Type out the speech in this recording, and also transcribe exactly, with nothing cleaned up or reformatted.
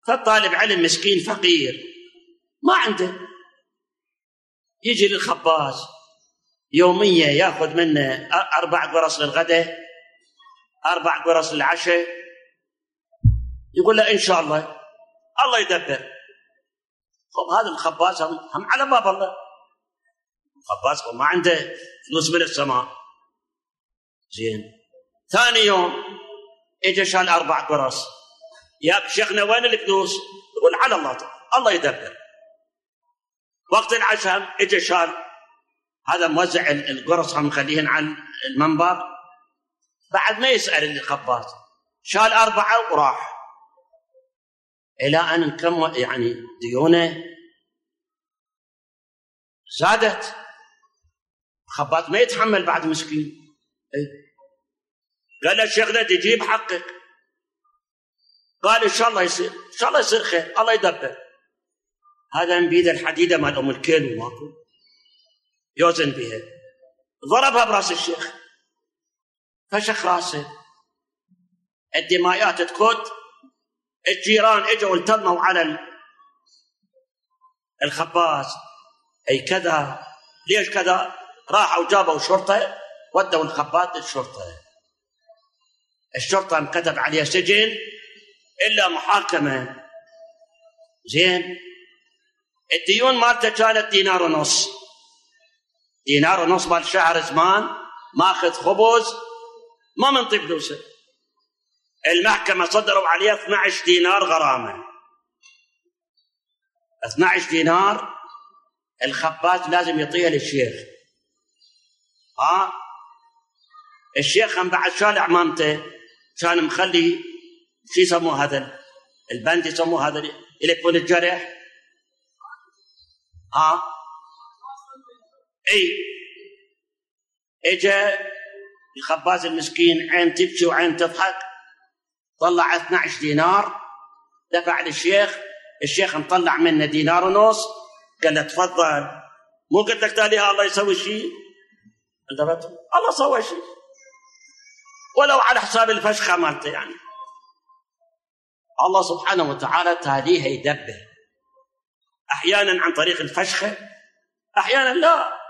فالطالب علم مسكين فقير ما عنده، يجي للخباز يوميا ياخذ منه أربع قرص للغداء، أربع قرص للعشاء، يقول له إن شاء الله الله يدبر. طب هذا الخباز هم على باب الله، الخباز ما عنده فلوس من السماء. زين، ثاني يوم اجى شال أربع قرص، يا شيخنا وين الفلوس؟ يقول على الله الله يدبر. وقت العشاء اجى شال، هذا موزع القرص هم مخليهن على المنبر، بعد ما يسأل الخباز، شال أربعة وراح، إلى أن كم يعني ديونه زادت. الخباز ما يتحمل بعد مسكين. قال له شيخنا تجيب حقك. قال إن شاء الله يصير، إن شاء الله يصير خير، الله يدبر. هذا من بيد الحديدة مال أم الكيل وماكو يوزن بها، ضربها براس الشيخ، فشخ راسه، الدمايات تكوت. الجيران اجوا التموا على الخباز، أي كذا ليش كذا، راحوا جابوا شرطة ودوا الخباز للشرطة. الشرطة انكتب عليها سجن إلا محاكمة. زين، الديون مالته كانت دينار ونص، دينار ونص مال شهر زمان، ماخذ خبز ما منطي فلوسه. المحكمة صدروا عليه اثني عشر دينار غرامة، اثني عشر دينار الخباز لازم يعطيها للشيخ. ها الشيخ هم بعد شال عمامته كان مخلي شو يسموه هذا البند، يسموه هذا اللي يكون الجرح. ها اي اجى الخباز المسكين عين تبكي وعين تضحك، طلع اثني عشر دينار دفع للشيخ. الشيخ مطلع منه دينار ونص، قال له تفضل، مو قلت لك تاليها الله يسوي شيء؟ الله سوى شيء ولو على حساب الفشخة مالته. يعني الله سبحانه وتعالى تاليها يدبر، أحيانا عن طريق الفشخة، أحيانا لا.